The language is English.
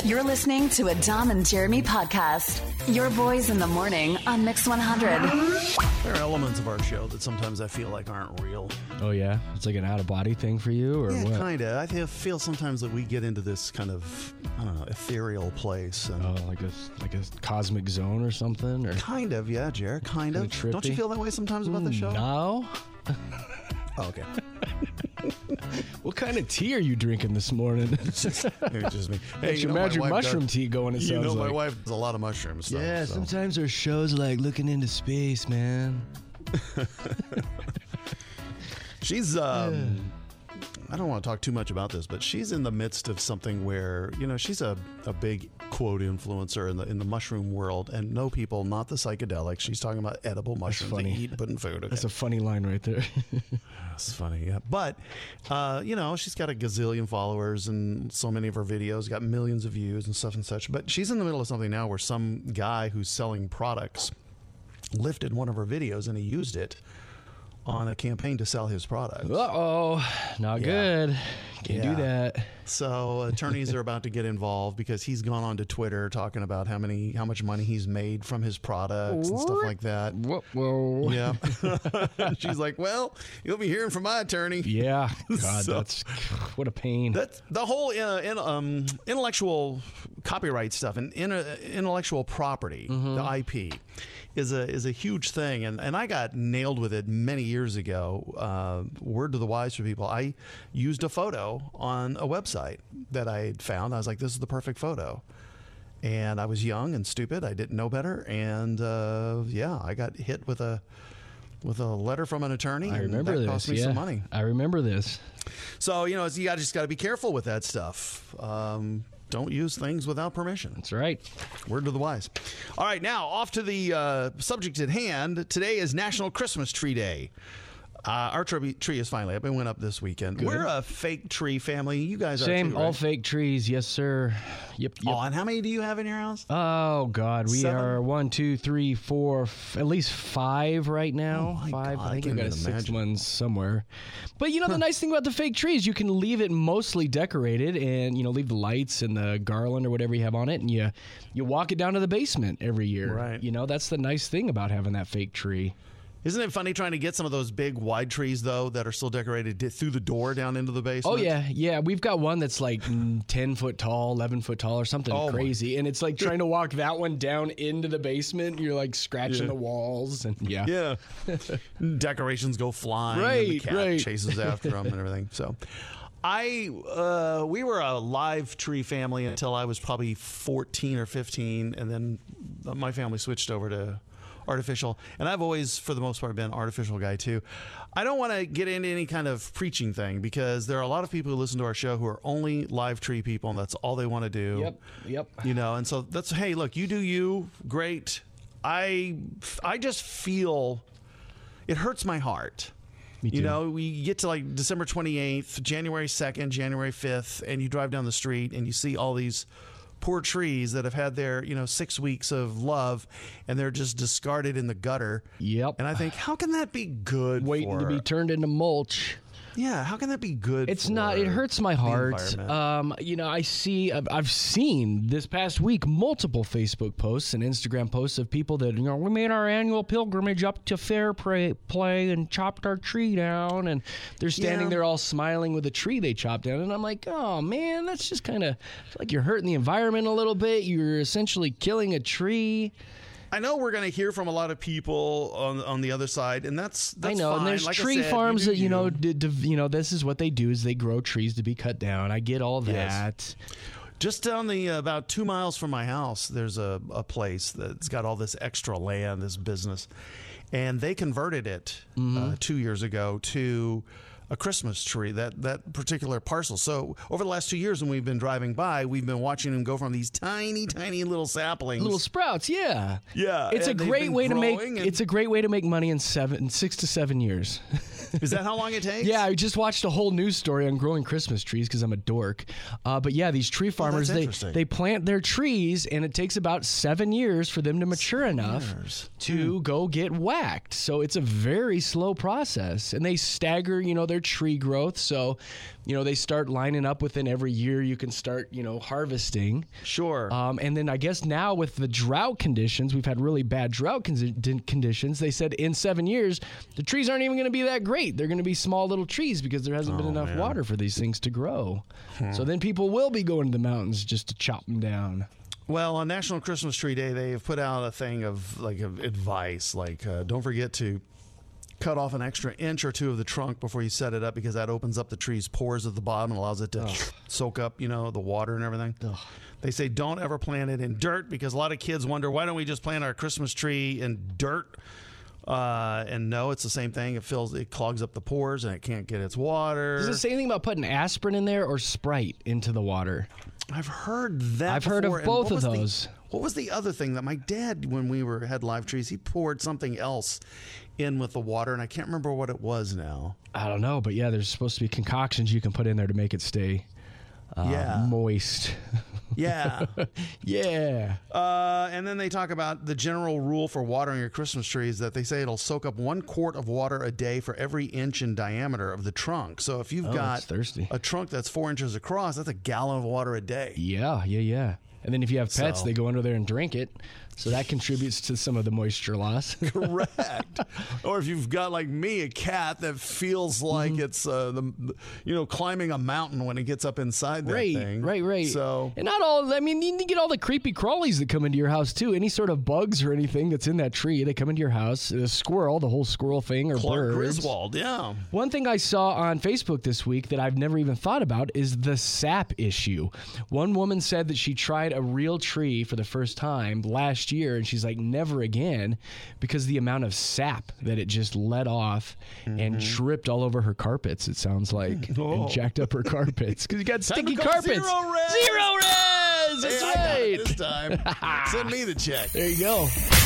You're listening to a Dom and Jeremy podcast. Your boys in the morning on Mix 100. There are elements of our show that sometimes I feel like aren't real. Oh, yeah? It's like an out-of-body thing for you, or Yeah, what? kind of. I feel sometimes that we get into this kind of, I don't know, ethereal place. And Oh, like a cosmic zone or something? Or kind of, yeah, Jared, kind of. Kinda Don't you trippy? feel that way sometimes about the show? No? Oh, okay. What kind of tea are you drinking this morning? Maybe it's just me. Hey, It's your my magic wife mushroom does- tea going, it You sounds know, my like. wife does a lot of mushrooms. Stuff, Yeah, so. sometimes our shows like looking into space, man. She's, I don't want to talk too much about this, but she's in the midst of something where, you know, she's a big quote influencer in the mushroom world, and no people, not the psychedelics. She's talking about edible mushrooms funny. they eat, put in food. Okay. That's a funny line right there. That's funny, yeah. But, you know, she's got a gazillion followers, and so many of her videos got millions of views and stuff and such. But she's in the middle of something now where some guy who's selling products lifted one of her videos and he used it on a campaign to sell his product. Uh-oh. Not Yeah. good. Can't Yeah. do that. So attorneys are about to get involved because he's gone on to Twitter talking about how much money he's made from his products and stuff like that. Whoa. Yeah. She's like, well, you'll be hearing from my attorney. Yeah. God, So- that's what a pain. That's the whole intellectual copyright stuff and intellectual property, the IP, is a huge thing. And I got nailed with it many years ago. Word to the wise for people. I used a photo on a website that I had found. I was like, this is the perfect photo. And I was young and stupid. I didn't know better. And I got hit with a letter from an attorney. I and remember that this. cost me yeah. some money. I remember this. So, you know, you just got to be careful with that stuff. Don't use things without permission. That's right. Word to the wise. All right, now off to the subject at hand. Today is National Christmas Tree Day. Our tree is finally up. It went up this weekend. Good. We're a fake tree family. You guys are Same, too, all right? fake trees. Yes, sir. Yep. Oh, and how many do you have in your house? Oh God, we 7? are 1, 2, 3, 4, at least 5 right now. Oh, my 5. God, I think I we can't got a even 6th imagine. one somewhere. But you know the nice thing about the fake trees, you can leave it mostly decorated, and leave the lights and the garland or whatever you have on it, and you walk it down to the basement every year. Right. That's the nice thing about having that fake tree. Isn't it funny trying to get some of those big wide trees, though, that are still decorated through the door down into the basement? Oh, yeah. We've got one that's like 10 foot tall, 11 foot tall or something Oh, my. crazy. And it's like trying to walk that one down into the basement. You're like scratching Yeah. the walls. And yeah. Decorations go flying. And the Right, cat right. chases after them and everything. So, we were a live tree family until I was probably 14 or 15, and then my family switched over to artificial. And I've always, for the most part, been an artificial guy too. I don't want to get into any kind of preaching thing because there are a lot of people who listen to our show who are only live tree people, and that's all they want to do. Yep. And so that's, hey, look, you do you, great. I just feel it hurts my heart. Me too. We get to like December 28th, January 2nd, January 5th, and you drive down the street and you see all these poor trees that have had their 6 weeks of love, and they're just discarded in the gutter. Yep. And I think, how can that be good? Waiting to for- be turned into mulch. Yeah, how can that be good? It's for not. It hurts my the heart. environment? I've seen this past week multiple Facebook posts and Instagram posts of people that we made our annual pilgrimage up to Fair Play and chopped our tree down, and they're standing Yeah. there all smiling with a tree they chopped down, and I'm like, oh man, that's just kind of like you're hurting the environment a little bit. You're essentially killing a tree. I know we're going to hear from a lot of people on the other side, and that's I know, fine. and there's Like I tree said, farms do that this is what they do is they grow trees to be cut down. I get all that. Yes. Just down the about 2 miles from my house, there's a place that's got all this extra land, this business, and they converted it 2 years ago to a Christmas tree, that particular parcel. So over the last 2 years when we've been driving by, we've been watching them go from these tiny, tiny little saplings. Little sprouts, yeah. Yeah, It's a and they've great been way to make growing and- it's a great way to make money in 6 to 7 years. Is that how long it takes? Yeah, I just watched a whole news story on growing Christmas trees because I'm a dork. But yeah, these tree farmers, they plant their trees, and it takes about 7 years for them to mature enough to go get whacked. So it's a very slow process. And they stagger, their tree growth. So, they start lining up within every year. You can start, harvesting. Sure. And then I guess now with the drought conditions, we've had really bad drought conditions. They said in 7 years, the trees aren't even going to be that great. They're going to be small little trees because there hasn't been enough water for these things to grow. So then people will be going to the mountains just to chop them down. Well, on National Christmas Tree Day, they've put out a thing of advice, don't forget to cut off an extra inch or two of the trunk before you set it up, because that opens up the tree's pores at the bottom and allows it to soak up, the water and everything. They say don't ever plant it in dirt, because a lot of kids wonder, why don't we just plant our Christmas tree in dirt? And no, it's the same thing. It clogs up the pores and it can't get its water. Does it say anything about putting aspirin in there or Sprite into the water? I've heard that. I've heard of both of those. What was the other thing that my dad, when we had live trees, he poured something else in with the water, and I can't remember what it was now. I don't know, but yeah, there's supposed to be concoctions you can put in there to make it stay moist. Yeah. Yeah. And then they talk about the general rule for watering your Christmas trees, that they say it'll soak up 1 quart of water a day for every inch in diameter of the trunk. So if you've got a trunk that's 4 inches across, that's a gallon of water a day. Yeah. And then if you have pets, they go under there and drink it. So that contributes to some of the moisture loss. Correct. Or if you've got, like me, a cat that feels like it's climbing a mountain when it gets up inside that thing. Right. So, and not all, you need to get all the creepy crawlies that come into your house too. Any sort of bugs or anything that's in that tree, they come into your house. A squirrel, the whole squirrel thing, or Clark birds. Griswold, yeah. One thing I saw on Facebook this week that I've never even thought about is the sap issue. One woman said that she tried a real tree for the first time last year, and she's like, never again, because the amount of sap that it just let off and dripped all over her carpets, it sounds like, and jacked up her carpets because you got sticky carpets. Zero Res! Zero Res! That's hey, right. I got it this time. Send me the check. There you go.